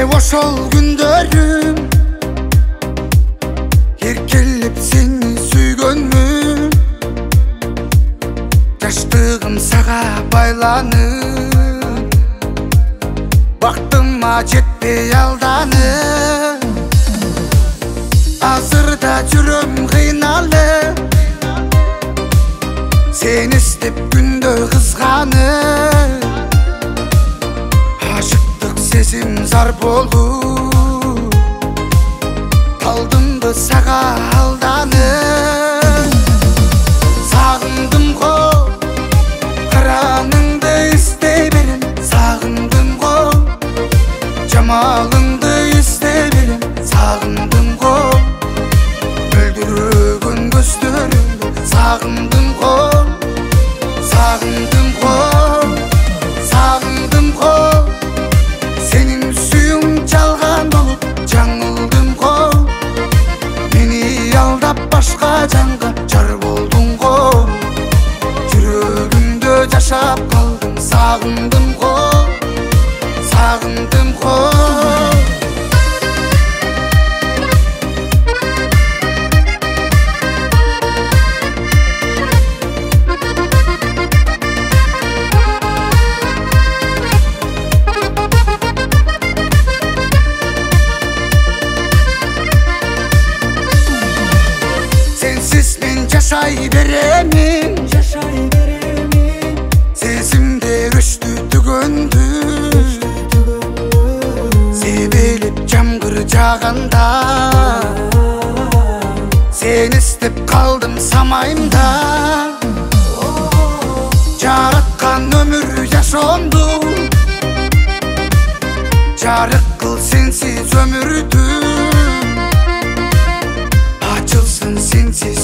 ошол күндөрүм эркелеп сени сүйгөнмүн. Жаштыгым сага байланып, бактыма жетпей алданып. Азырда жүрөм кыйналып, сени издеп күндө кызганып. Ашыктык сезим зар болуп, калдымбы сага алданып. Сагындым го, кыраныңды издей берем. Сагындым го, жамалыңды издей берем. Сагындым го, мөлдүрөгөн көздөрүңдү. Сагындым го, сагындым го, сагындым го. Сенин сүйүң жалган болуп жаңылдым го. Мени алдап башка жанга жар болдуң го. Жүрөгүмдө жашап калдың. Сагындым го, сагындым го. Sensiz men жашай беремин, сезимде өчтү түгөндү. Себелеп жамгыр жааганда, сени издеп калдым самайымда. Жараткан өмүр жашоомду, жарык кыл сенсиз өмүрдү. Açılsın sensiz